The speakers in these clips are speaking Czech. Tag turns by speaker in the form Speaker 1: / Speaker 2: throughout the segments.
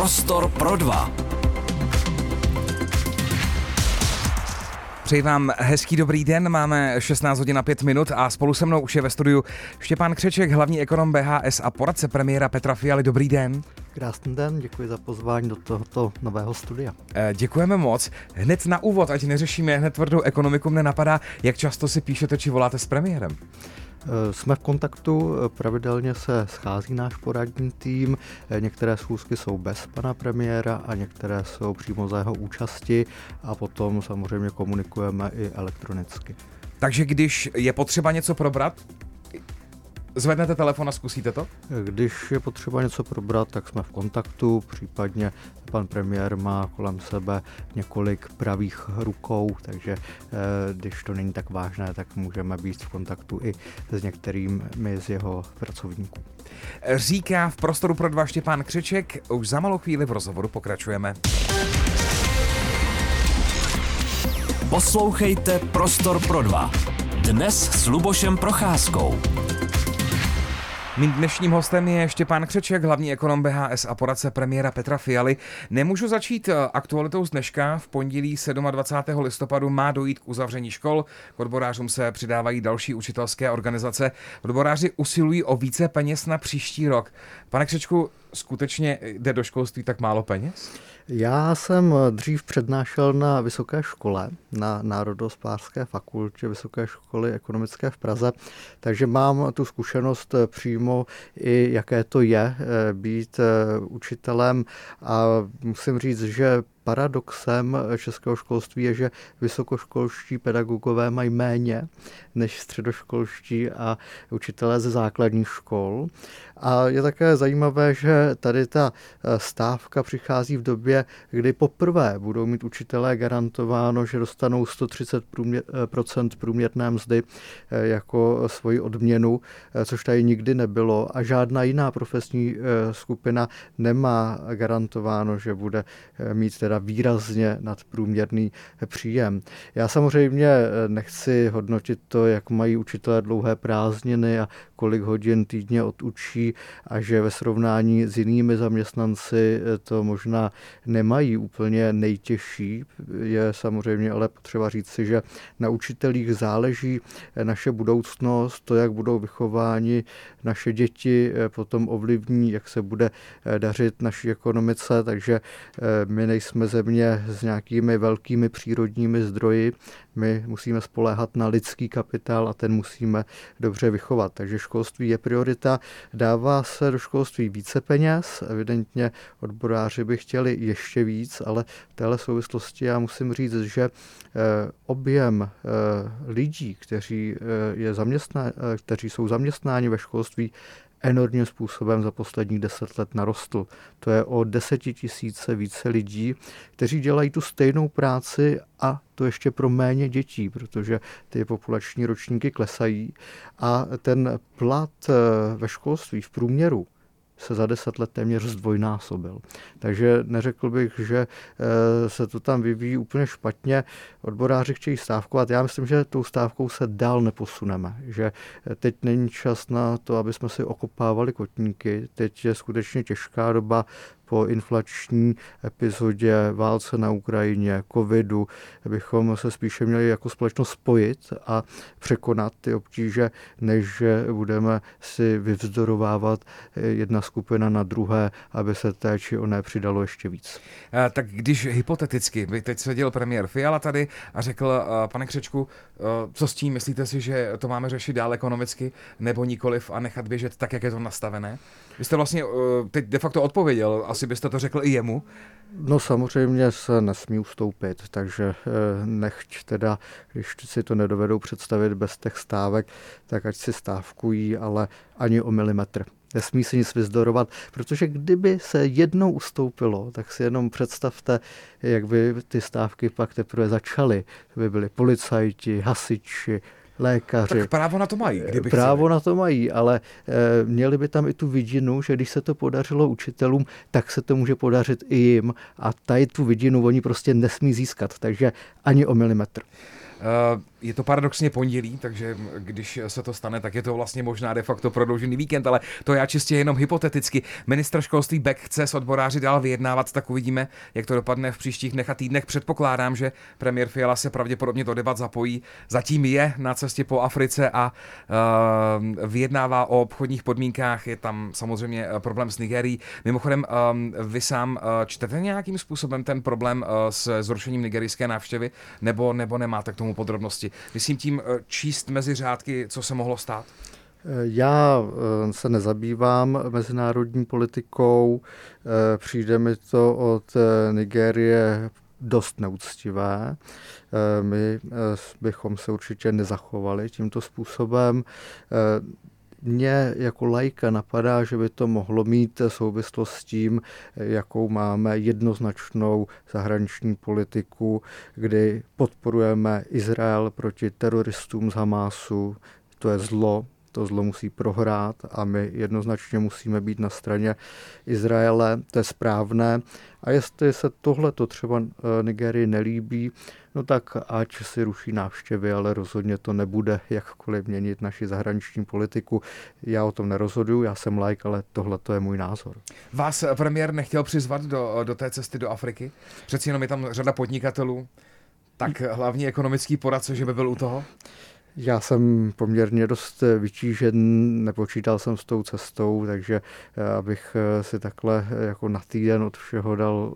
Speaker 1: Prostor pro dva.
Speaker 2: Přeji vám hezký dobrý den, máme 16 hodin a 5 minut a spolu se mnou už je ve studiu Štěpán Křeček, hlavní ekonom BHS a poradce premiéra Petra Fialy. Dobrý den.
Speaker 3: Krásný den, děkuji za pozvání do tohoto nového studia.
Speaker 2: Děkujeme moc. Hned na úvod, ať neřešíme hned tvrdou ekonomiku, mne napadá, jak často si píšete či voláte s premiérem?
Speaker 3: Jsme v kontaktu, pravidelně se schází náš poradní tým, některé schůzky jsou bez pana premiéra a některé jsou přímo za jeho účasti a potom samozřejmě komunikujeme i elektronicky.
Speaker 2: Takže když je potřeba něco probrat, zvednete telefon a zkusíte to?
Speaker 3: Když je potřeba něco probrat, tak jsme v kontaktu, případně pan premiér má kolem sebe několik pravých rukou, takže když to není tak vážné, tak můžeme být v kontaktu i s některými z jeho pracovníků.
Speaker 2: Říká v Prostoru pro dva Štěpán Křeček, už za malou chvíli v rozhovoru pokračujeme.
Speaker 1: Poslouchejte Prostor pro dva. Dnes s Lubošem Procházkou.
Speaker 2: Mým dnešním hostem je Štěpán Křeček, hlavní ekonom BHS a poradce premiéra Petra Fialy. Nemůžu začít aktualitou z dneška. V pondělí 27. listopadu má dojít k uzavření škol. K odborářům se přidávají další učitelské organizace. Odboráři usilují o více peněz na příští rok. Pane Křečku, skutečně jde do školství tak málo peněz?
Speaker 3: Já jsem dřív přednášel na vysoké škole, na Národohospodářské fakultě Vysoké školy ekonomické v Praze, takže mám tu zkušenost přímo i jaké to je být učitelem a musím říct, že paradoxem českého školství je, že vysokoškolští pedagogové mají méně než středoškolští a učitelé ze základních škol. A je také zajímavé, že tady ta stávka přichází v době, kdy poprvé budou mít učitelé garantováno, že dostanou 130% průměrné mzdy jako svoji odměnu, což tady nikdy nebylo. A žádná jiná profesní skupina nemá garantováno, že bude mít teda výrazně nadprůměrný příjem. Já samozřejmě nechci hodnotit to, jak mají učitelé dlouhé prázdniny a kolik hodin týdně odučí a že ve srovnání s jinými zaměstnanci to možná nemají úplně nejtěžší. Je samozřejmě ale potřeba říct si, že na učitelích záleží naše budoucnost, to, jak budou vychováni naše děti, potom ovlivní, jak se bude dařit naší ekonomice, takže my nejsme země s nějakými velkými přírodními zdroji, my musíme spoléhat na lidský kapitál a ten musíme dobře vychovat. Takže školství je priorita, dává se do školství více peněz, evidentně odboráři by chtěli ještě víc, ale v téhle souvislosti já musím říct, že objem lidí, kteří jsou zaměstnáni ve školství, enormním způsobem za posledních 10 let narostl. To je o 10 000 více lidí, kteří dělají tu stejnou práci a to ještě pro méně dětí, protože ty populační ročníky klesají a ten plat ve školství v průměru se za 10 let téměř zdvojnásobil. Takže neřekl bych, že se to tam vyvíjí úplně špatně. Odboráři chtějí stávkovat. Já myslím, že tou stávkou se dál neposuneme. Že teď není čas na to, aby jsme si okopávali kotníky. Teď je skutečně těžká doba po inflační epizodě, válce na Ukrajině, covidu, bychom se spíše měli jako společnost spojit a překonat ty obtíže, než že budeme si vyvzdorovávat jedna skupina na druhé, aby se té či oné přidalo ještě víc.
Speaker 2: Tak když hypoteticky by teď seděl premiér Fiala tady a řekl, pane Křečku, co s tím, myslíte si, že to máme řešit dál ekonomicky nebo nikoliv a nechat běžet tak, jak je to nastavené? Vy jste vlastně teď de facto odpověděl, asi byste to řekl i jemu.
Speaker 3: No samozřejmě se nesmí ustoupit, takže nechť teda, když si to nedovedou představit bez těch stávek, tak ať si stávkují, ale ani o milimetr. Nesmí si nic vyzdorovat, protože kdyby se jednou ustoupilo, tak si jenom představte, jak by ty stávky pak teprve začaly. By byli policajti, hasiči, lékaři.
Speaker 2: Tak právo na to mají, kdyby
Speaker 3: Právo na to mají, ale měli by tam i tu vidinu, že když se to podařilo učitelům, tak se to může podařit i jim. A tady tu vidinu oni prostě nesmí získat, takže ani o milimetr.
Speaker 2: Je to paradoxně pondělí, takže když se to stane, tak je to vlastně možná de facto prodloužený víkend, ale to já čistě jenom hypoteticky. Ministr školství Bek chce s odboráři dál vyjednávat, tak uvidíme, jak to dopadne v příštích dnech a týdnech. Předpokládám, že premiér Fiala se pravděpodobně do debat zapojí. Zatím je na cestě po Africe a vyjednává o obchodních podmínkách. Je tam samozřejmě problém s Nigérií. Mimochodem, vy sám čtete nějakým způsobem ten problém s zrušením nigerijské návštěvy, nebo nemáte k tomu podrobnosti? Myslím tím číst mezi řádky, co se mohlo stát?
Speaker 3: Já se nezabývám mezinárodní politikou, přijde mi to od Nigérie dost neúctivé. My bychom se určitě nezachovali tímto způsobem. Mně jako laika napadá, že by to mohlo mít souvislost s tím, jakou máme jednoznačnou zahraniční politiku, kdy podporujeme Izrael proti teroristům z Hamásu. To je zlo, to zlo musí prohrát a my jednoznačně musíme být na straně Izraele, to je správné. A jestli se tohleto třeba Nigérii nelíbí, no tak ať si ruší návštěvy, ale rozhodně to nebude jakkoliv měnit naši zahraniční politiku. Já o tom nerozhoduju, já jsem laik, ale tohleto je můj názor.
Speaker 2: Vás premiér nechtěl přizvat do té cesty do Afriky? Přeci jenom je tam řada podnikatelů, tak hlavní ekonomický poradce, že by byl u toho?
Speaker 3: Já jsem poměrně dost vytížen, nepočítal jsem s tou cestou, takže abych si takhle jako na týden od všeho dal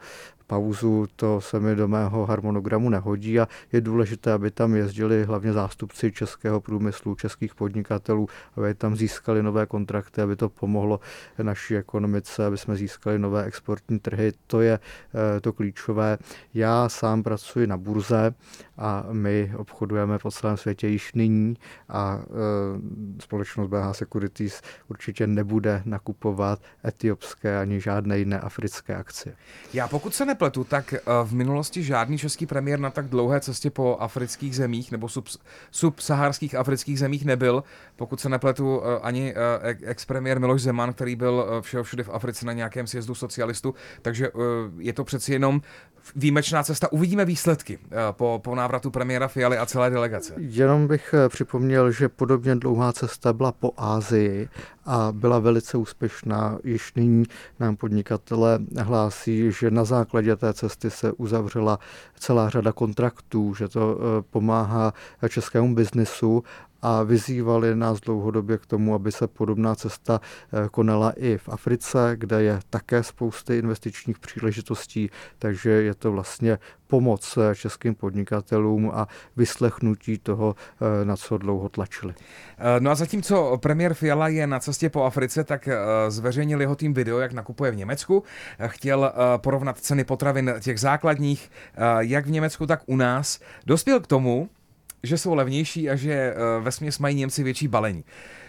Speaker 3: pauzu, to se mi do mého harmonogramu nehodí a je důležité, aby tam jezdili hlavně zástupci českého průmyslu, českých podnikatelů, aby tam získali nové kontrakty, aby to pomohlo naší ekonomice, aby jsme získali nové exportní trhy. To je to klíčové. Já sám pracuji na burze a my obchodujeme po celém světě již nyní a společnost BH Securities určitě nebude nakupovat etiopské ani žádné jiné africké akcie.
Speaker 2: Já pokud se nepletu, tak v minulosti žádný český premiér na tak dlouhé cestě po afrických zemích nebo subsaharských afrických zemích nebyl. Pokud se nepletu, ani ex-premiér Miloš Zeman, který byl všude v Africe na nějakém sjezdu socialistů, takže je to přeci jenom výjimečná cesta. Uvidíme výsledky po návratu premiéra Fialy a celé delegace.
Speaker 3: Jenom bych připomněl, že podobně dlouhá cesta byla po Asii a byla velice úspěšná. Již nyní nám podnikatelé hlásí, že na základě té cesty se uzavřela celá řada kontraktů, že to pomáhá českému biznisu a vyzývali nás dlouhodobě k tomu, aby se podobná cesta konala i v Africe, kde je také spousty investičních příležitostí, takže je to vlastně pomoc českým podnikatelům a vyslechnutí toho, na co dlouho tlačili.
Speaker 2: No a zatímco premiér Fiala je na cestě po Africe, tak zveřejnil jeho tým video, jak nakupuje v Německu. Chtěl porovnat ceny potravin těch základních, jak v Německu, tak u nás. Dospěl k tomu, že jsou levnější a že vesměs mají Němci větší balení.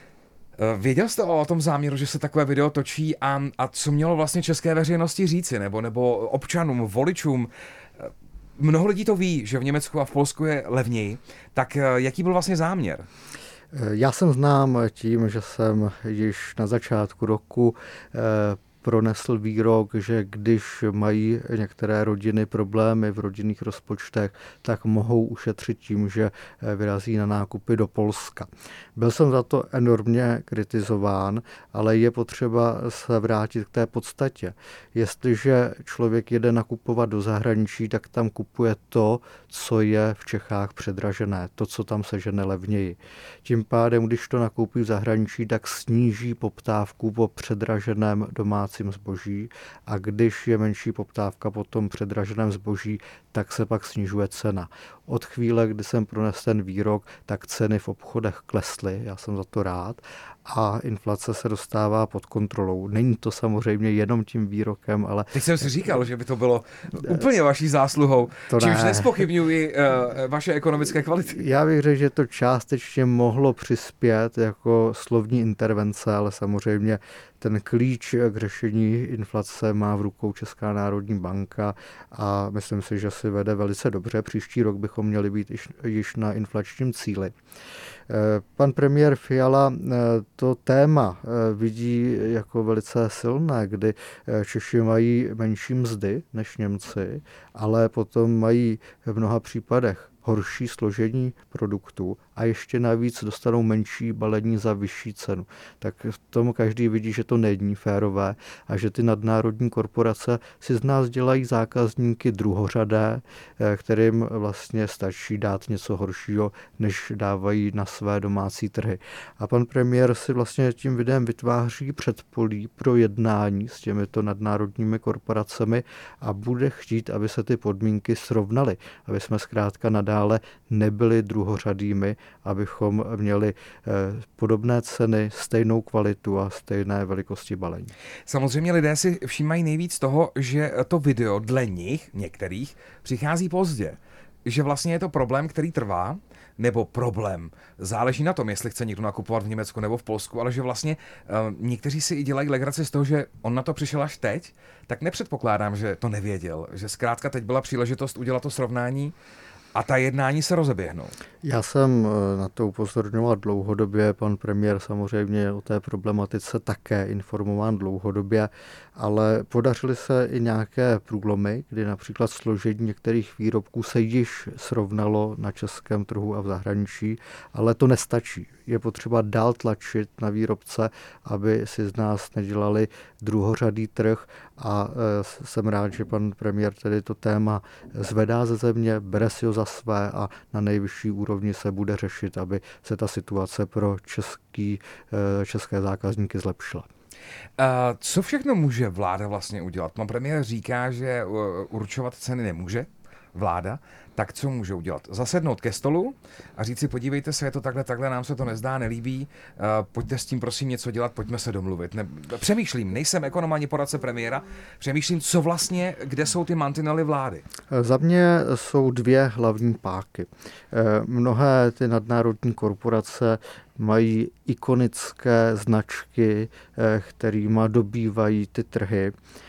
Speaker 2: Věděl jste o tom záměru, že se takové video točí a co mělo vlastně české veřejnosti říci, nebo občanům, voličům? Mnoho lidí to ví, že v Německu a v Polsku je levněji, tak jaký byl vlastně záměr?
Speaker 3: Já jsem znám tím, že jsem již na začátku roku pronesl výrok, že když mají některé rodiny problémy v rodinných rozpočtech, tak mohou ušetřit tím, že vyrazí na nákupy do Polska. Byl jsem za to enormně kritizován, ale je potřeba se vrátit k té podstatě. Jestliže člověk jede nakupovat do zahraničí, tak tam kupuje to, co je v Čechách předražené, to, co tam sežene levněji. Tím pádem, když to nakoupí v zahraničí, tak sníží poptávku po předraženém domácím zboží a když je menší poptávka po tom předraženém zboží, tak se pak snižuje cena. Od chvíle, kdy jsem pronesl ten výrok, tak ceny v obchodech klesly, já jsem za to rád, a inflace se dostává pod kontrolou. Není to samozřejmě jenom tím výrokem, ale...
Speaker 2: Teď jsem si říkal, že by to bylo úplně vaší zásluhou, čímž nezpochybňuji vaše ekonomické kvality.
Speaker 3: Já bych řekl, že to částečně mohlo přispět jako slovní intervence, ale samozřejmě ten klíč k řešení inflace má v rukou Česká národní banka a myslím si, že si vede velice dobře. Příští rok bychom měli být již na inflačním cíli. Pan premiér Fiala to téma vidí jako velice silné, kdy Češi mají menší mzdy než Němci, ale potom mají v mnoha případech horší složení produktu a ještě navíc dostanou menší balení za vyšší cenu. Tak v tom každý vidí, že to není férové a že ty nadnárodní korporace si z nás dělají zákazníky druhořadé, kterým vlastně stačí dát něco horšího, než dávají na své domácí trhy. A pan premiér si vlastně tím videem vytváří předpolí pro jednání s těmito nadnárodními korporacemi a bude chtít, aby se ty podmínky srovnaly, aby jsme zkrátka nadále nebyli druhořadými, abychom měli podobné ceny, stejnou kvalitu a stejné velikosti balení.
Speaker 2: Samozřejmě lidé si všímají nejvíc toho, že to video dle nich, některých, přichází pozdě. Že vlastně je to problém, který trvá, nebo problém. Záleží na tom, jestli chce někdo nakupovat v Německu nebo v Polsku, ale že vlastně někteří si i dělají legraci z toho, že on na to přišel až teď, tak nepředpokládám, že to nevěděl. Že zkrátka teď byla příležitost udělat to srovnání a ta jednání se rozeběhnou.
Speaker 3: Já jsem na to upozorňoval dlouhodobě, pan premiér samozřejmě o té problematice také informován dlouhodobě, ale podařily se i nějaké průlomy, kdy například složení některých výrobků se již srovnalo na českém trhu a v zahraničí, ale to nestačí. Je potřeba dál tlačit na výrobce, aby si z nás nedělali druhořadý trh a jsem rád, že pan premiér tedy to téma zvedá ze země, bere si ho za své a na nejvyšší úrovni se bude řešit, aby se ta situace pro české zákazníky zlepšila.
Speaker 2: Co všechno může vláda vlastně udělat? Pan premiér říká, že určovat ceny nemůže vláda, tak co může udělat? Zasednout ke stolu a říct si, podívejte se, je to takhle, nám se to nezdá, nelíbí, pojďte s tím prosím něco dělat, pojďme se domluvit. Přemýšlím, nejsem ekonom ani poradce premiéra, přemýšlím, co vlastně, kde jsou ty mantinely vlády.
Speaker 3: Za mě jsou dvě hlavní páky. Mnohé ty nadnárodní korporace mají ikonické značky, kterýma dobývají ty trhy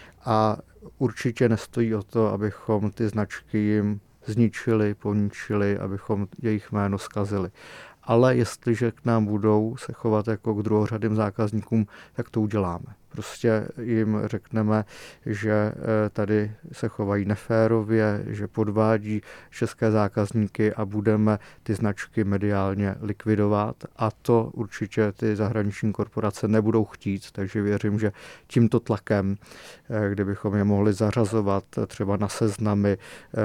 Speaker 3: a určitě nestojí o to, abychom ty značky jim zničili, poničili, abychom jejich jméno zkazili. Ale jestliže k nám budou se chovat jako k druhořadým zákazníkům, tak to uděláme. Prostě jim řekneme, že tady se chovají neférově, že podvádí české zákazníky a budeme ty značky mediálně likvidovat. A to určitě ty zahraniční korporace nebudou chtít, takže věřím, že tímto tlakem, kdybychom je mohli zařazovat třeba na seznamy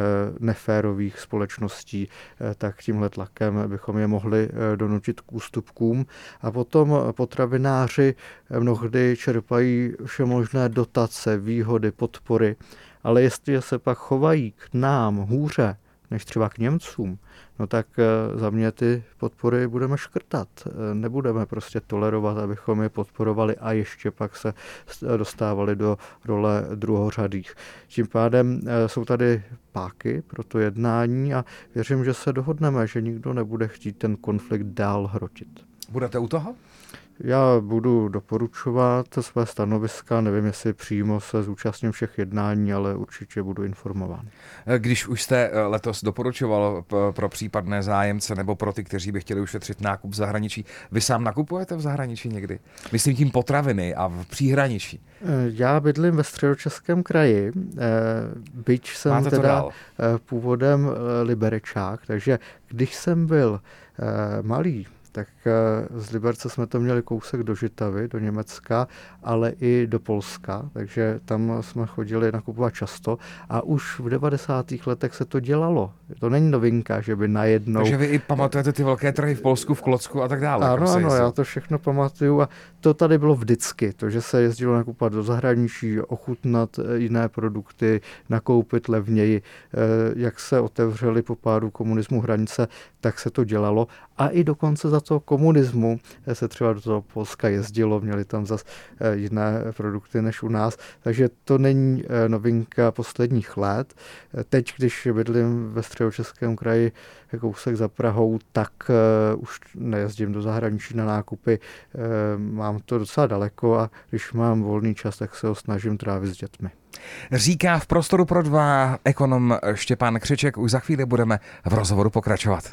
Speaker 3: neférových společností, tak tímhle tlakem bychom je mohli donutit k ústupkům. A potom potravináři mnohdy čerpají všemožné dotace, výhody, podpory, ale jestli se pak chovají k nám hůře než třeba k Němcům, no tak za mě ty podpory budeme škrtat. Nebudeme prostě tolerovat, abychom je podporovali a ještě pak se dostávali do role druhořadých. Tím pádem jsou tady páky pro to jednání a věřím, že se dohodneme, že nikdo nebude chtít ten konflikt dál hrotit.
Speaker 2: Budete u toho?
Speaker 3: Já budu doporučovat své stanoviska, nevím, jestli přímo se zúčastním všech jednání, ale určitě budu informován.
Speaker 2: Když už jste letos doporučoval pro případné zájemce nebo pro ty, kteří by chtěli ušetřit nákup v zahraničí, vy sám nakupujete v zahraničí někdy? Myslím tím potraviny a v příhraničí.
Speaker 3: Já bydlím ve Středočeském kraji, byť jsem teda původem Liberečák, takže když jsem byl malý, tak z Liberce jsme to měli kousek do Žitavy, do Německa, ale i do Polska, takže tam jsme chodili nakupovat často a už v 90. letech se to dělalo. To není novinka, že by najednou...
Speaker 2: Takže vy i pamatujete ty velké trhy v Polsku, v Klocku a tak dále.
Speaker 3: Ano, já to všechno pamatuju a to tady bylo vždycky. To, že se jezdilo nakupovat do zahraničí, ochutnat jiné produkty, nakoupit levněji. Jak se otevřely po pádu komunismu hranice, tak se to dělalo a i dokonce za toho komunismu se třeba do toho Polska jezdilo, měli tam zase jiné produkty než u nás, takže to není novinka posledních let. Teď, když bydlím ve Středočeském kraji kousek za Prahou, tak už nejezdím do zahraničí na nákupy, mám to docela daleko a když mám volný čas, tak se ho snažím trávit s dětmi.
Speaker 2: Říká v Prostoru pro dva ekonom Štěpán Křeček. Už za chvíli budeme v rozhovoru pokračovat.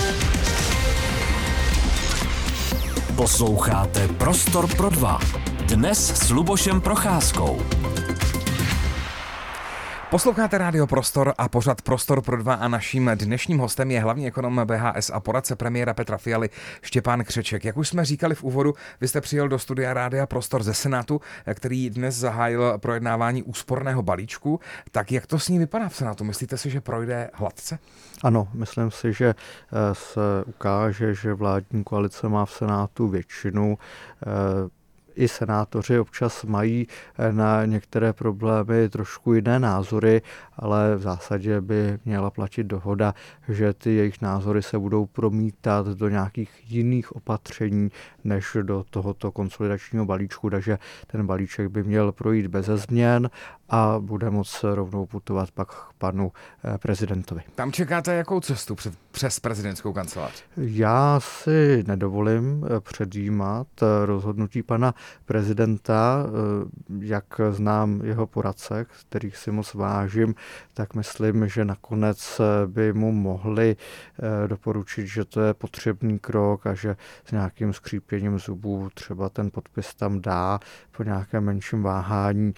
Speaker 1: Posloucháte Prostor pro dva. Dnes s Lubošem Procházkou.
Speaker 2: Posloucháte Rádio Prostor a pořad Prostor pro dva a naším dnešním hostem je hlavní ekonom BHS a poradce premiéra Petra Fialy Štěpán Křeček. Jak už jsme říkali v úvodu, vy jste přijel do studia Rádia Prostor ze Senátu, který dnes zahájil projednávání úsporného balíčku. Tak jak to s ním vypadá v Senátu? Myslíte si, že projde hladce?
Speaker 3: Ano, myslím si, že se ukáže, že vládní koalice má v Senátu většinu. I senátoři občas mají na některé problémy trošku jiné názory, ale v zásadě by měla platit dohoda, že ty jejich názory se budou promítat do nějakých jiných opatření než do tohoto konsolidačního balíčku, takže ten balíček by měl projít beze změn a bude moct rovnou putovat pak k panu prezidentovi.
Speaker 2: Tam čekáte jakou cestu přes prezidentskou kancelář?
Speaker 3: Já si nedovolím předjímat rozhodnutí pana prezidenta, jak znám jeho poradce, kterých si moc vážím, tak myslím, že nakonec by mu mohli doporučit, že to je potřebný krok a že s nějakým skřípěním zubů třeba ten podpis tam dá po nějakém menším váhání.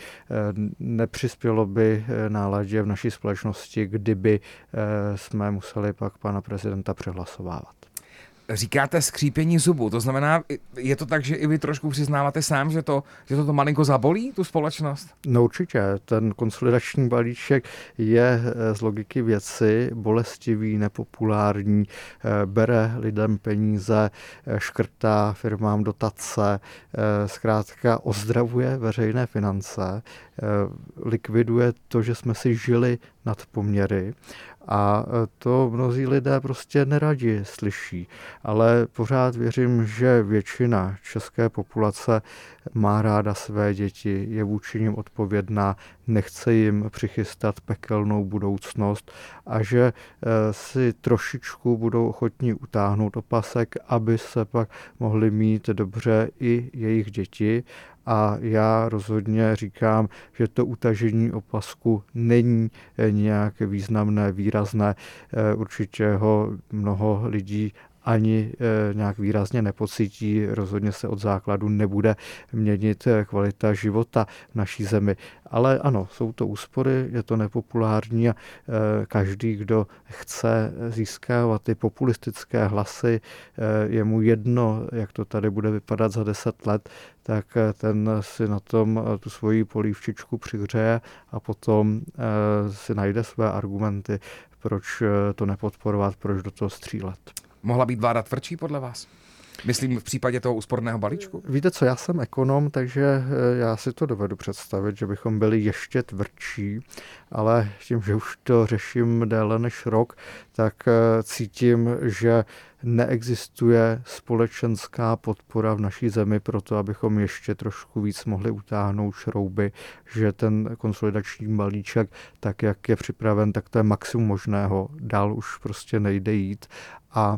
Speaker 3: Nepřispělo by náladě v naší společnosti, kdyby jsme museli pak pana prezidenta přehlasovávat.
Speaker 2: Říkáte skřípění zubů, to znamená, je to tak, že i vy trošku přiznáváte sám, že to malinko zabolí, tu společnost?
Speaker 3: No určitě, ten konsolidační balíček je z logiky věci bolestivý, nepopulární, bere lidem peníze, škrtá firmám dotace, zkrátka ozdravuje veřejné finance, likviduje to, že jsme si žili nad poměry. A to mnozí lidé prostě neradi slyší. Ale pořád věřím, že většina české populace má ráda své děti, je vůči nim odpovědná, nechce jim přichystat pekelnou budoucnost a že si trošičku budou ochotní utáhnout opasek, aby se pak mohli mít dobře i jejich děti. A já rozhodně říkám, že to utažení opasku není nějak významné, výrazné. Určitě ho mnoho lidí ani nějak výrazně nepocítí, rozhodně se od základu nebude měnit kvalita života v naší zemi. Ale ano, jsou to úspory, je to nepopulární a každý, kdo chce získávat ty populistické hlasy, je mu jedno, jak to tady bude vypadat za 10 let, tak ten si na tom tu svoji polívčičku přihřeje a potom si najde své argumenty, proč to nepodporovat, proč do toho střílet.
Speaker 2: Mohla být vláda tvrdší podle vás? Myslím v případě toho úsporného balíčku?
Speaker 3: Víte co, já jsem ekonom, takže já si to dovedu představit, že bychom byli ještě tvrdší, ale tím, že už to řeším déle než rok, tak cítím, že neexistuje společenská podpora v naší zemi pro to, abychom ještě trošku víc mohli utáhnout šrouby, že ten konsolidační balíček, tak jak je připraven, tak to je maximum možného, dál už prostě nejde jít a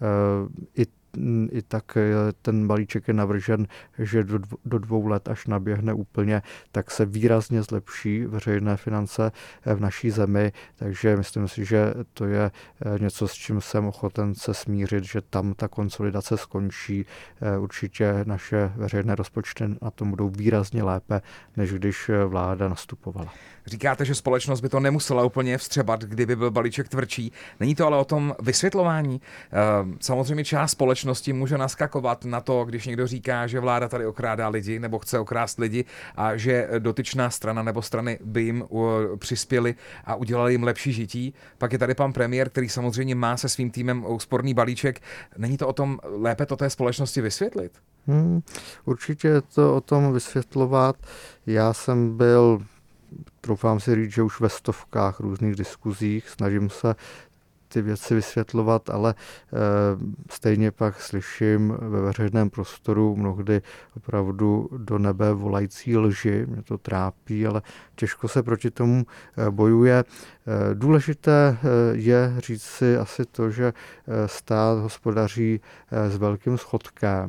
Speaker 3: i tak ten balíček je navržen, že do 2 let, až naběhne úplně, tak se výrazně zlepší veřejné finance v naší zemi, takže myslím si, že to je něco, s čím jsem ochoten se smířit, že tam ta konsolidace skončí. Určitě naše veřejné rozpočty na tom budou výrazně lépe, než když vláda nastupovala.
Speaker 2: Říkáte, že společnost by to nemusela úplně vstřebat, kdyby byl balíček tvrdší. Není to ale o tom vysvětlování. Samozřejmě část společnosti může naskakovat na to, když někdo říká, že vláda tady okrádá lidi nebo chce okrást lidi a že dotyčná strana nebo strany by jim přispěly a udělali jim lepší žití. Pak je tady pan premiér, který samozřejmě má se svým týmem úsporný balíček. Není to o tom lépe to té společnosti vysvětlit?
Speaker 3: Určitě je to o tom vysvětlovat. Já jsem byl, troufám si říct, že už ve stovkách různých diskuzích, snažím se ty věci vysvětlovat, ale stejně pak slyším ve veřejném prostoru mnohdy opravdu do nebe volající lži. Mě to trápí, ale těžko se proti tomu bojuje. Důležité je říct si asi to, že stát hospodaří s velkým schodkem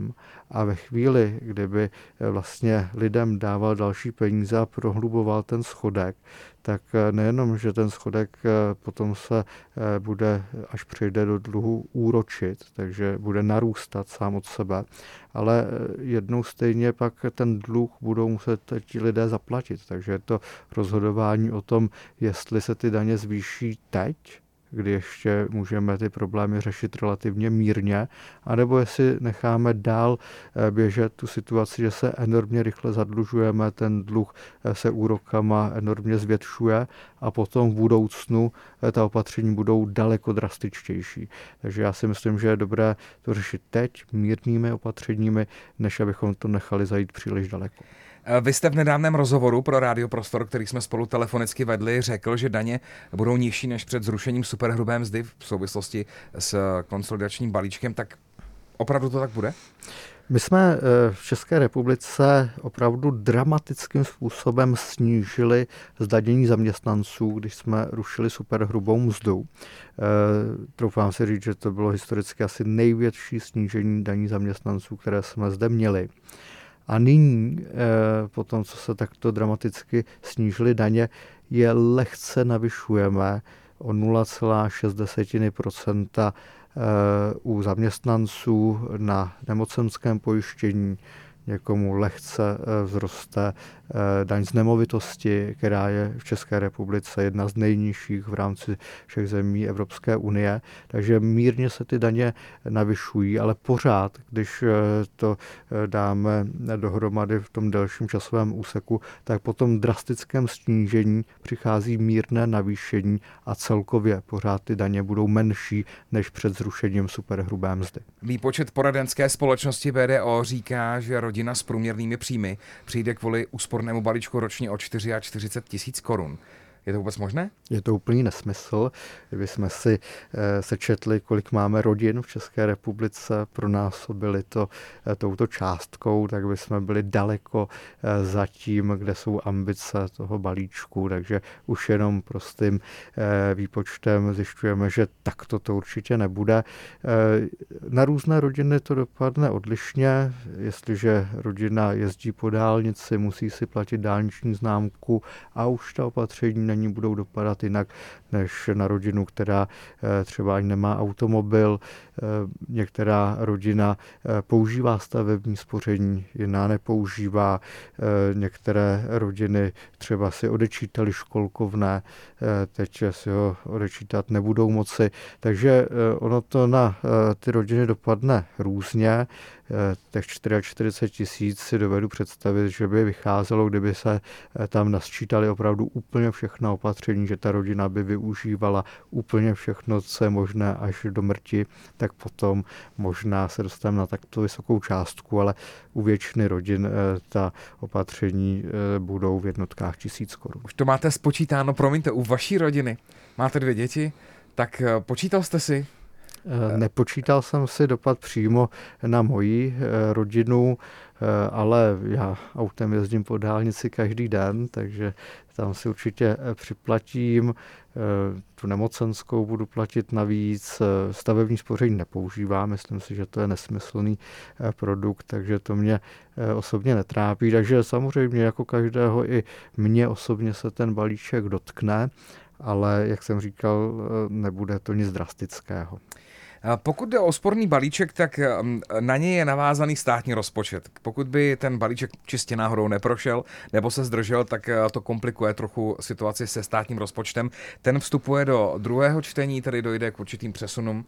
Speaker 3: A ve chvíli, kdyby vlastně lidem dával další peníze a prohluboval ten schodek, tak nejenom, že ten schodek potom se bude, až přejde do dluhu, úročit, takže bude narůstat sám od sebe, ale jednou stejně pak ten dluh budou muset ti lidé zaplatit. Takže je to rozhodování o tom, jestli se ty daně zvýší teď, kdy ještě můžeme ty problémy řešit relativně mírně, anebo jestli necháme dál běžet tu situaci, že se enormně rychle zadlužujeme, ten dluh se úrokama enormně zvětšuje a potom v budoucnu ta opatření budou daleko drastičtější. Takže já si myslím, že je dobré to řešit teď mírnými opatřeními, než abychom to nechali zajít příliš daleko.
Speaker 2: Vy jste v nedávném rozhovoru pro Rádio Prostor, který jsme spolu telefonicky vedli, řekl, že daně budou nižší než před zrušením superhrubé mzdy v souvislosti s konsolidačním balíčkem. Tak opravdu to tak bude?
Speaker 3: My jsme v České republice opravdu dramatickým způsobem snížili zdanění zaměstnanců, když jsme rušili superhrubou mzdu. Troufám si říct, že to bylo historicky asi největší snížení daní zaměstnanců, které jsme zde měli. A nyní, po tom, co se takto dramaticky snížily daně, je lehce navyšujeme o 0,6% u zaměstnanců na nemocenském pojištění. Někomu lehce vzroste daň z nemovitosti, která je v České republice jedna z nejnižších v rámci všech zemí Evropské unie. Takže mírně se ty daně navyšují, ale pořád, když to dáme dohromady v tom delším časovém úseku, tak po tom drastickém snížení přichází mírné navýšení a celkově pořád ty daně budou menší než před zrušením superhrubé mzdy.
Speaker 2: Výpočet poradenské společnosti BDO říká, že rodina s průměrnými příjmy přijde kvůli úspornému balíčku ročně o 44 000 korun. Je to vůbec možné?
Speaker 3: Je to úplný nesmysl. Kdybychom si sečetli, kolik máme rodin v České republice, pronásobili to touto částkou, tak bychom byli daleko za tím, kde jsou ambice toho balíčku. Takže už jenom prostým výpočtem zjišťujeme, že takto to určitě nebude. Na různé rodiny to dopadne odlišně. Jestliže rodina jezdí po dálnici, musí si platit dálniční známku a už ta opatření na ní budou dopadat jinak než na rodinu, která třeba ani nemá automobil. Některá rodina používá stavební spoření, jiná nepoužívá. Některé rodiny třeba si odečítali školkovné, teď si ho odečítat nebudou moci. Takže ono to na ty rodiny dopadne různě. Těch 44 000 si dovedu představit, že by vycházelo, kdyby se tam nasčítali opravdu úplně všechna opatření, že ta rodina by využívala úplně všechno, co je možné až do mrti, tak potom možná se dostaneme na takto vysokou částku, ale u většiny rodin ta opatření budou v jednotkách tisíc korun.
Speaker 2: Už to máte spočítáno, promiňte, u vaší rodiny. Máte 2 děti, tak počítal jste si?
Speaker 3: Nepočítal jsem si dopad přímo na moji rodinu, ale já autem jezdím po dálnici každý den, takže tam si určitě připlatím. Tu nemocenskou budu platit navíc. Stavební spoření nepoužívám, myslím si, že to je nesmyslný produkt, takže to mě osobně netrápí. Takže samozřejmě jako každého i mě osobně se ten balíček dotkne, ale jak jsem říkal, nebude to nic drastického.
Speaker 2: Pokud jde o úsporný balíček, tak na něj je navázaný státní rozpočet. Pokud by ten balíček čistě náhodou neprošel nebo se zdržel, tak to komplikuje trochu situaci se státním rozpočtem. Ten vstupuje do druhého čtení, tedy dojde k určitým přesunům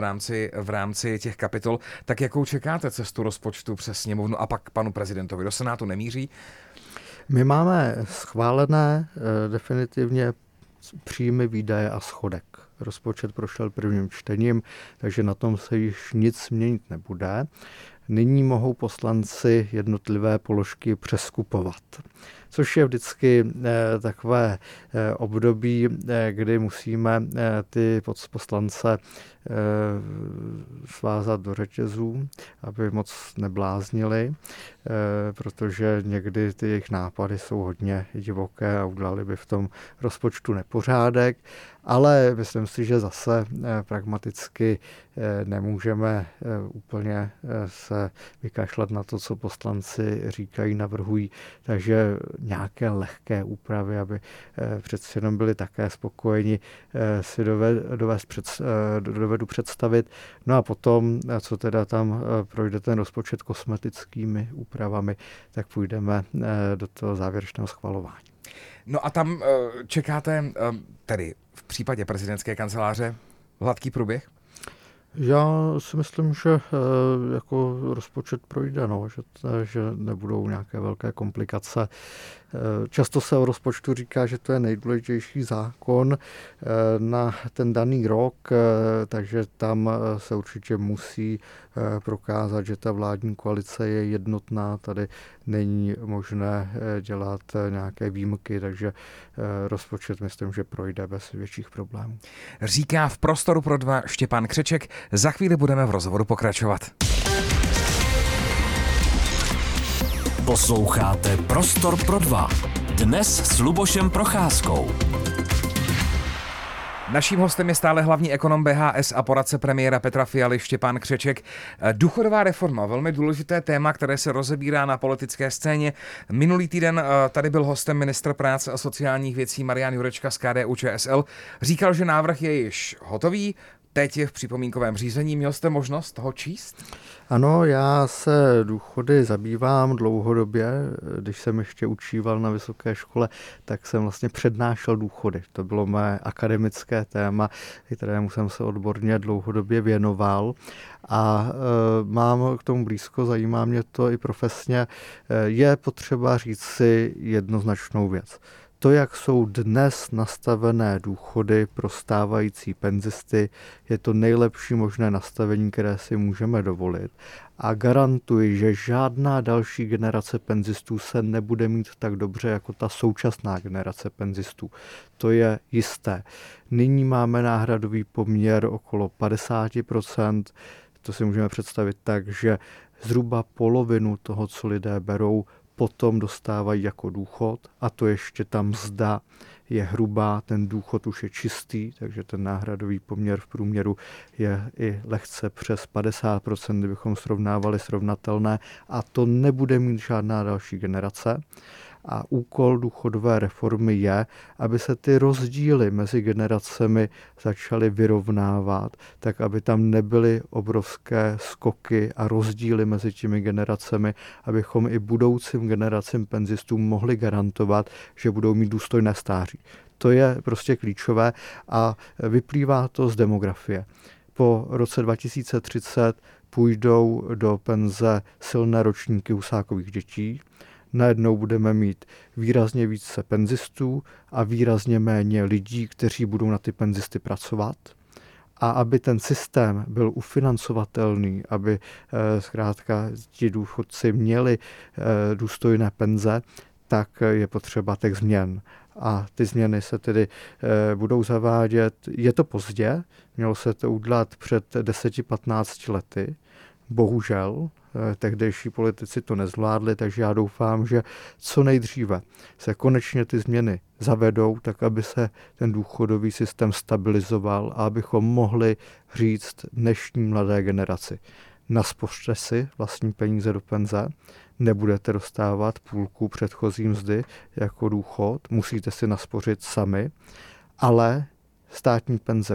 Speaker 2: v rámci těch kapitol. Tak jakou čekáte cestu rozpočtu přes sněmovnu a pak panu prezidentovi? Do Senátu nemíří?
Speaker 3: My máme schválené definitivně příjmy, výdaje a schodek. Rozpočet prošel prvním čtením, takže na tom se již nic měnit nebude. Nyní mohou poslanci jednotlivé položky přeskupovat, což je vždycky takové období, kdy musíme ty poslance svázat do řetězů, aby moc nebláznili, protože někdy ty jejich nápady jsou hodně divoké a udělali by v tom rozpočtu nepořádek, ale myslím si, že zase pragmaticky nemůžeme úplně se vykašlat na to, co poslanci říkají, navrhují, takže nějaké lehké úpravy, aby přeci jenom byli také spokojeni, si dovedu představit. No a potom, co teda tam projde ten rozpočet kosmetickými úpravami, tak půjdeme do toho závěrečného schvalování.
Speaker 2: No a tam čekáte tedy v případě prezidentské kanceláře hladký průběh?
Speaker 3: Já si myslím, že jako rozpočet projde, no, že nebudou nějaké velké komplikace. Často se o rozpočtu říká, že to je nejdůležitější zákon na ten daný rok, takže tam se určitě musí prokázat, že ta vládní koalice je jednotná. Tady není možné dělat nějaké výjimky, takže rozpočet myslím, že projde bez větších problémů.
Speaker 2: Říká v Prostoru pro dva Štěpán Křeček. Za chvíli budeme v rozhovoru pokračovat.
Speaker 1: Posloucháte Prostor pro dva. Dnes s Lubošem Procházkou.
Speaker 2: Naším hostem je stále hlavní ekonom BHS a poradce premiéra Petra Fialy Štěpán Křeček. Důchodová reforma, velmi důležité téma, které se rozebírá na politické scéně. Minulý týden tady byl hostem ministr práce a sociálních věcí Marian Jurečka z KDU-ČSL. Říkal, že návrh je již hotový, teď je v připomínkovém řízení. Měl jste možnost toho číst?
Speaker 3: Ano, já se důchody zabývám dlouhodobě. Když jsem ještě učíval na vysoké škole, tak jsem vlastně přednášel důchody. To bylo mé akademické téma, kterému jsem se odborně dlouhodobě věnoval. A mám k tomu blízko, zajímá mě to i profesně. Je potřeba říct si jednoznačnou věc. To, jak jsou dnes nastavené důchody pro stávající penzisty, je to nejlepší možné nastavení, které si můžeme dovolit. A garantuji, že žádná další generace penzistů se nebude mít tak dobře jako ta současná generace penzistů. To je jisté. Nyní máme náhradový poměr okolo 50%. To si můžeme představit tak, že zhruba polovinu toho, co lidé berou, potom dostávají jako důchod, a to ještě ta mzda je hrubá, ten důchod už je čistý, takže ten náhradový poměr v průměru je i lehce přes 50%, kdybychom srovnávali srovnatelné, a to nebude mít žádná další generace. A úkol důchodové reformy je, aby se ty rozdíly mezi generacemi začaly vyrovnávat, tak aby tam nebyly obrovské skoky a rozdíly mezi těmi generacemi, abychom i budoucím generacím penzistů mohli garantovat, že budou mít důstojné stáří. To je prostě klíčové a vyplývá to z demografie. Po roce 2030 půjdou do penze silné ročníky husákových dětí. Najednou budeme mít výrazně více penzistů a výrazně méně lidí, kteří budou na ty penzisty pracovat. A aby ten systém byl ufinancovatelný, aby zkrátka ti důchodci měli důstojné penze, tak je potřeba těch změn. A ty změny se tedy budou zavádět. Je to pozdě, mělo se to udělat před 10-15 lety. Bohužel, tehdejší politici to nezvládli, takže já doufám, že co nejdříve se konečně ty změny zavedou, tak aby se ten důchodový systém stabilizoval a abychom mohli říct dnešní mladé generaci: naspořte si vlastní peníze do penze, nebudete dostávat půlku předchozí mzdy jako důchod, musíte si naspořit sami, ale státní penze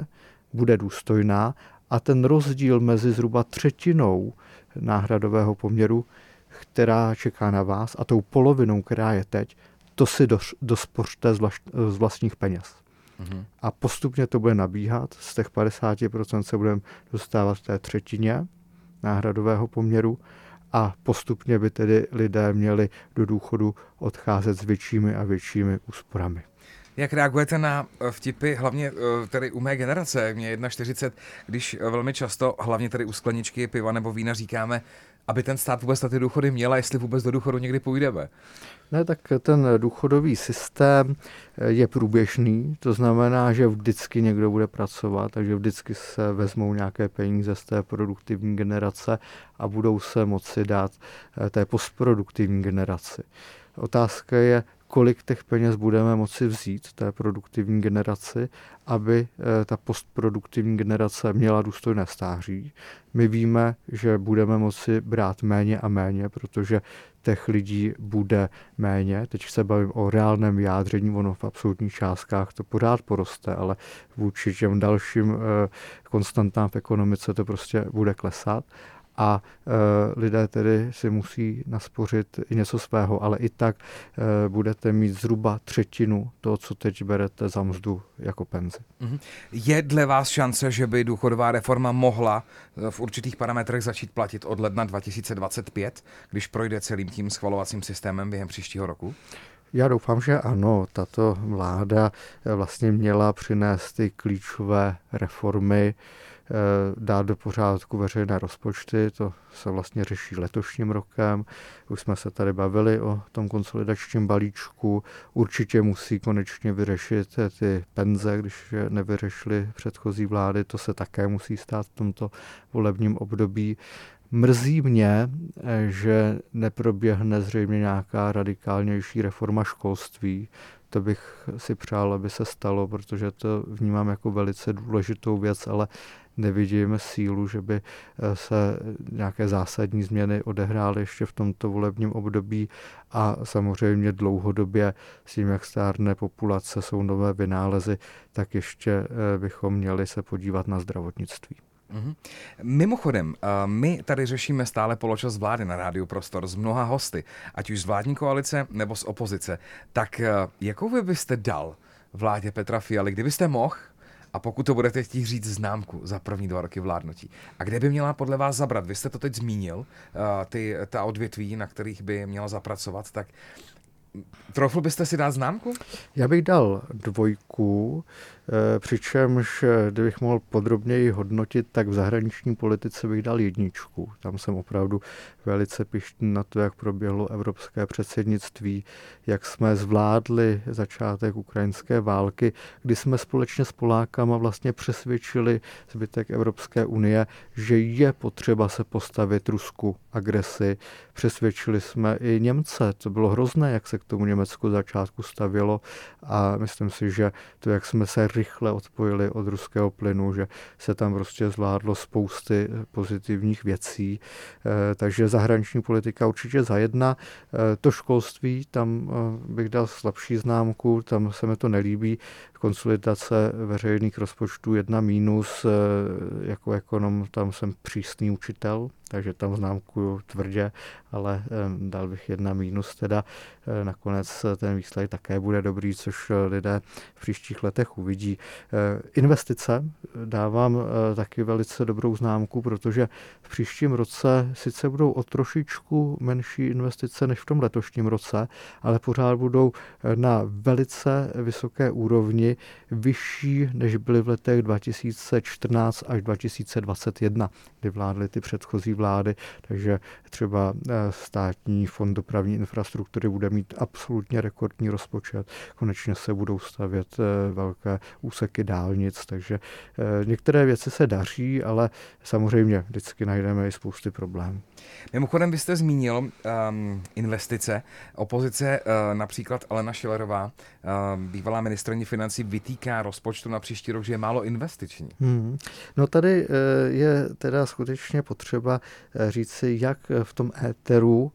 Speaker 3: bude důstojná. A ten rozdíl mezi zhruba třetinou náhradového poměru, která čeká na vás, a tou polovinou, která je teď, to si dospořte z vlastních peněz. Mhm. A postupně to bude nabíhat. Z těch 50% se budeme dostávat v té třetině náhradového poměru a postupně by tedy lidé měli do důchodu odcházet s většími a většími úsporami.
Speaker 2: Jak reagujete na vtipy, hlavně tedy u mé generace, mě je 41, když velmi často, hlavně tedy u skleničky piva nebo vína říkáme, aby ten stát vůbec na ty důchody měl a jestli vůbec do důchodu někdy půjdeme?
Speaker 3: Ne, tak ten důchodový systém je průběžný, to znamená, že vždycky někdo bude pracovat, takže vždycky se vezmou nějaké peníze z té produktivní generace a budou se moci dát té postproduktivní generaci. Otázka je, kolik těch peněz budeme moci vzít té produktivní generaci, aby ta postproduktivní generace měla důstojné stáří. My víme, že budeme moci brát méně a méně, protože těch lidí bude méně. Teď se bavím o reálném vyjádření, ono v absolutních částkách to pořád poroste, ale vůči těm dalším konstantám v ekonomice to prostě bude klesat. A lidé tedy si musí naspořit i něco svého, ale i tak budete mít zhruba třetinu toho, co teď berete za mzdu jako penzi.
Speaker 2: Je dle vás šance, že by důchodová reforma mohla v určitých parametrech začít platit od ledna 2025, když projde celým tím schvalovacím systémem během příštího roku?
Speaker 3: Já doufám, že ano. Tato vláda vlastně měla přinést ty klíčové reformy, dát do pořádku veřejné rozpočty, to se vlastně řeší letošním rokem. Už jsme se tady bavili o tom konsolidačním balíčku. Určitě musí konečně vyřešit ty penze, když je nevyřešily předchozí vlády, to se také musí stát v tomto volebním období. Mrzí mě, že neproběhne zřejmě nějaká radikálnější reforma školství. To bych si přál, aby se stalo, protože to vnímám jako velice důležitou věc, ale nevidím sílu, že by se nějaké zásadní změny odehrály ještě v tomto volebním období a samozřejmě dlouhodobě s tím, jak stárne populace, jsou nové vynálezy, tak ještě bychom měli se podívat na zdravotnictví.
Speaker 2: Mimochodem, my tady řešíme stále poločas vlády na Rádiu Prostor s mnoha hosty, ať už z vládní koalice nebo z opozice. Tak jakou vy byste dal vládě Petra Fialy, kdybyste mohl, a pokud to budete chtít říct, známku za první 2 roky vládnutí? A kde by měla podle vás zabrat? Vy jste to teď zmínil, ta odvětví, na kterých by měla zapracovat, tak troufl byste si dát známku?
Speaker 3: Já bych dal 2, přičemž kdybych mohl podrobněji hodnotit, tak v zahraniční politice bych dal 1. Tam jsem opravdu velice pyšný na to, jak proběhlo evropské předsednictví, jak jsme zvládli začátek ukrajinské války, kdy jsme společně s Polákama vlastně přesvědčili zbytek Evropské unie, že je potřeba se postavit Rusku agresi. Přesvědčili jsme i Němce, to bylo hrozné, jak se k tomu Německu začátku stavělo a myslím si, že to, jak jsme se rychle odpojili od ruského plynu, že se tam prostě zvládlo spousty pozitivních věcí. Takže zahraniční politika určitě za 1. To školství, tam bych dal slabší známku, tam se mi to nelíbí. Konsolidace veřejných rozpočtů 1-, jako ekonom tam jsem přísný učitel, takže tam známkuju tvrdě, ale dal bych 1- teda. Nakonec ten výsledek také bude dobrý, což lidé v příštích letech uvidí. Investice dávám taky velice dobrou známku, protože v příštím roce sice budou o trošičku menší investice než v tom letošním roce, ale pořád budou na velice vysoké úrovni, vyšší, než byly v letech 2014 až 2021, kdy vládly ty předchozí vlády, takže třeba Státní fond dopravní infrastruktury bude mít absolutně rekordní rozpočet. Konečně se budou stavět velké úseky dálnic, takže některé věci se daří, ale samozřejmě vždycky najdeme i spousty problémů.
Speaker 2: Mimochodem, vy jste zmínil investice. Opozice, například Alena Schillerová, bývalá ministryně financí, vytýká rozpočtu na příští rok, že je málo investiční.
Speaker 3: No tady je teda skutečně potřeba říci, jak v tom éteru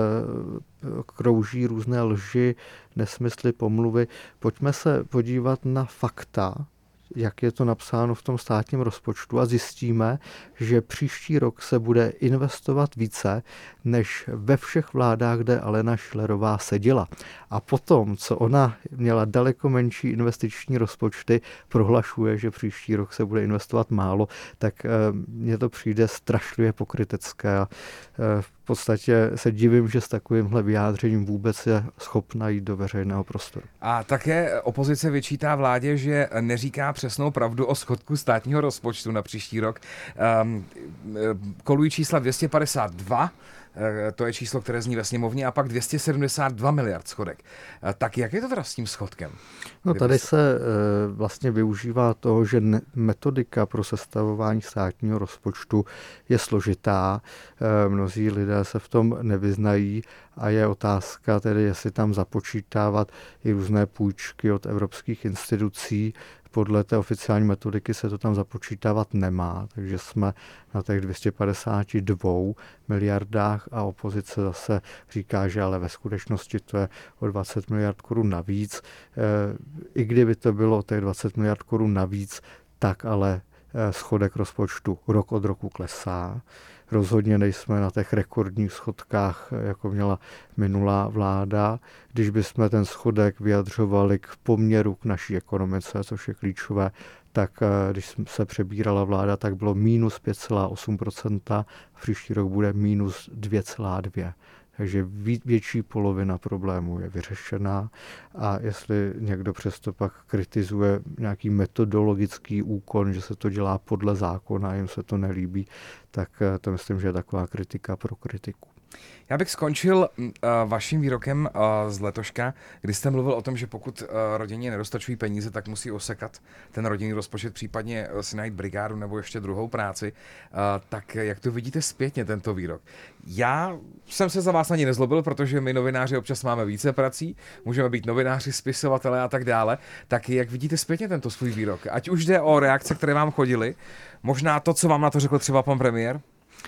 Speaker 3: krouží různé lži, nesmysly, pomluvy. Pojďme se podívat na fakta, jak je to napsáno v tom státním rozpočtu a zjistíme, že příští rok se bude investovat více, než ve všech vládách, kde Alena Schillerová seděla. A potom, co ona měla daleko menší investiční rozpočty, prohlašuje, že příští rok se bude investovat málo, tak mně to přijde strašlivě pokrytecké. V podstatě se divím, že s takovýmhle vyjádřením vůbec je schopna jít do veřejného prostoru.
Speaker 2: A také opozice vyčítá vládě, že neříká přesnou pravdu o schodku státního rozpočtu na příští rok. Kolují čísla 252 to je číslo, které zní ve sněmovně, a pak 272 miliard schodek. Tak jak je to teda s tím schodkem?
Speaker 3: No tady se vlastně využívá toho, že metodika pro sestavování státního rozpočtu je složitá. Mnozí lidé se v tom nevyznají a je otázka tedy, jestli tam započítávat i různé půjčky od evropských institucí. Podle té oficiální metodiky se to tam započítávat nemá, takže jsme na těch 252 miliardách a opozice zase říká, že ale ve skutečnosti to je o 20 miliard korun navíc. I kdyby to bylo těch 20 miliard korun navíc, tak ale schodek rozpočtu rok od roku klesá. Rozhodně nejsme na těch rekordních schodkách, jako měla minulá vláda. Když bychom ten schodek vyjadřovali k poměru k naší ekonomice, což je klíčové, tak když se přebírala vláda, tak bylo minus 5,8%, v příští rok bude minus 2,2%. Takže větší polovina problému je vyřešená a jestli někdo přesto pak kritizuje nějaký metodologický úkon, že se to dělá podle zákona, jim se to nelíbí, tak to myslím, že je taková kritika pro kritiku.
Speaker 2: Já bych skončil vaším výrokem z letoška, kdy jste mluvil o tom, že pokud rodině nedostačují peníze, tak musí osekat ten rodinný rozpočet, případně si najít brigádu nebo ještě druhou práci. Tak jak to vidíte zpětně, tento výrok? Já jsem se za vás ani nezlobil, protože my novináři občas máme více prací, můžeme být novináři, spisovatelé a tak dále. Tak jak vidíte zpětně tento svůj výrok? Ať už jde o reakce, které vám chodily, možná to, co vám na to řekl třeba pan premiér?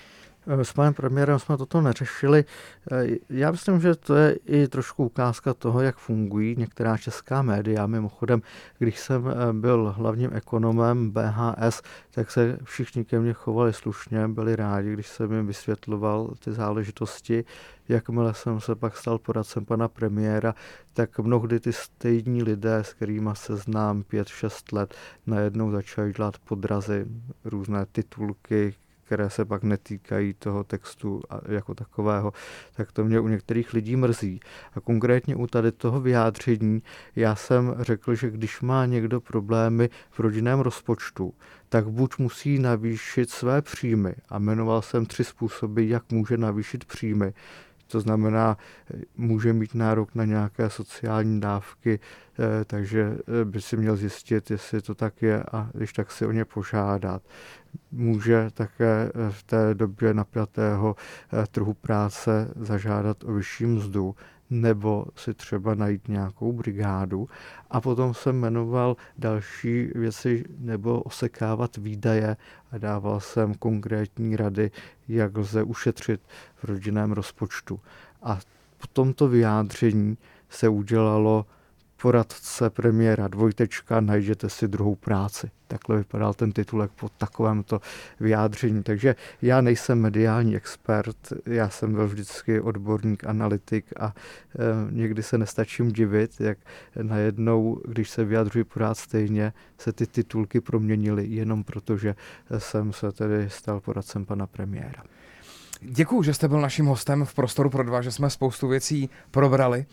Speaker 3: S panem premiérem jsme toto neřešili. Já myslím, že to je i trošku ukázka toho, jak fungují některá česká média. Mimochodem, když jsem byl hlavním ekonomem BHS, tak se všichni ke mně chovali slušně, byli rádi, když jsem jim vysvětloval ty záležitosti. Jakmile jsem se pak stal poradcem pana premiéra, tak mnohdy ty stejní lidé, s kterými se znám 5-6 let, najednou začali dělat podrazy, různé titulky, které se pak netýkají toho textu jako takového, tak to mě u některých lidí mrzí. A konkrétně u tady toho vyjádření já jsem řekl, že když má někdo problémy v rodinném rozpočtu, tak buď musí navýšit své příjmy, a jmenoval jsem 3 způsoby, jak může navýšit příjmy. To znamená, může mít nárok na nějaké sociální dávky, takže by si měl zjistit, jestli to tak je, a když tak si o ně požádat. Může také v té době napjatého trhu práce zažádat o vyšší mzdu, nebo si třeba najít nějakou brigádu. A potom jsem jmenoval další věci, nebo osekávat výdaje, a dával jsem konkrétní rady, jak lze ušetřit v rodinném rozpočtu. A po tomto vyjádření se udělalo poradce premiéra : najděte si druhou práci. Takhle vypadal ten titulek po takovémto vyjádření. Takže já nejsem mediální expert, já jsem byl vždycky odborník, analytik a někdy se nestačím divit, jak najednou, když se vyjadřuji pořád stejně, se ty titulky proměnily jenom proto, že jsem se tedy stal poradcem pana premiéra.
Speaker 2: Děkuju, že jste byl naším hostem v Prostoru pro dva, že jsme spoustu věcí probrali.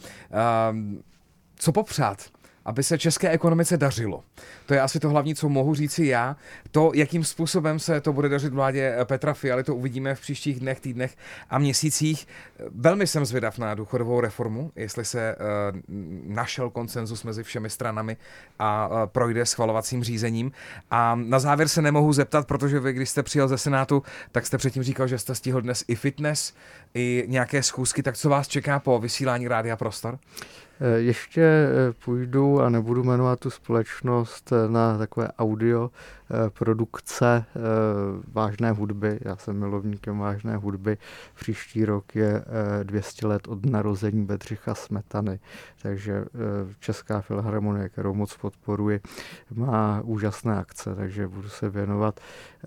Speaker 2: Co popřát, aby se české ekonomice dařilo? To je asi to hlavní, co mohu říci já. To, jakým způsobem se to bude dařit vládě Petra Fialy, to uvidíme v příštích dnech, týdnech a měsících. Velmi jsem zvědav na důchodovou reformu, jestli se našel konsenzus mezi všemi stranami a projde schvalovacím řízením. A na závěr se nemohu zeptat, protože vy, když jste přijel ze Senátu, tak jste předtím říkal, že jste stihl dnes i fitness, i nějaké schůzky. Tak co vás čeká po vysílání Rádia Prostor?
Speaker 3: Ještě půjdu a nebudu jmenovat tu společnost na takové audio produkce vážné hudby. Já jsem milovníkem vážné hudby. Příští rok je 200 let od narození Bedřicha Smetany, takže Česká filharmonie, kterou moc podporuji, má úžasné akce, takže budu se věnovat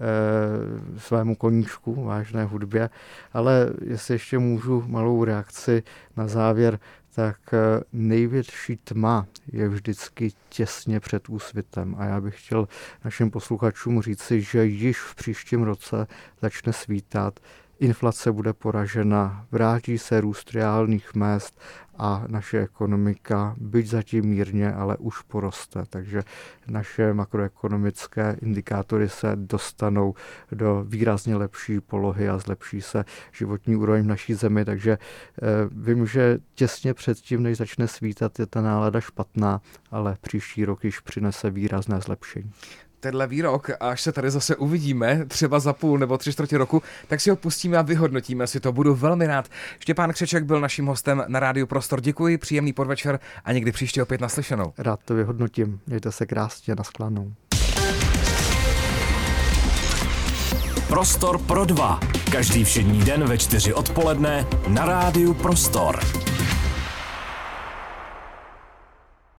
Speaker 3: svému koníčku vážné hudbě. Ale jestli ještě můžu malou reakci na závěr, tak největší tma je vždycky těsně před úsvitem. A já bych chtěl našim posluchačům říci, že již v příštím roce začne svítat, inflace bude poražena, vrátí se růst reálných mezd a naše ekonomika, byť zatím mírně, ale už poroste. Takže naše makroekonomické indikátory se dostanou do výrazně lepší polohy a zlepší se životní úroveň v naší zemi. Takže vím, že těsně předtím, než začne svítat, je ta nálada špatná, ale příští rok již přinese výrazné zlepšení.
Speaker 2: Tenhle výrok, až se tady zase uvidíme, třeba za půl nebo 3/4 roku, tak si ho pustíme a vyhodnotíme si to. Budu velmi rád. Štěpán Křeček byl naším hostem na Rádiu Prostor. Děkuji, příjemný podvečer a někdy příště opět naslyšenou.
Speaker 3: Rád to vyhodnotím. Mějte se krásně, nashledanou.
Speaker 1: Prostor pro dva. Každý všední den ve 4 odpoledne na Rádiu Prostor.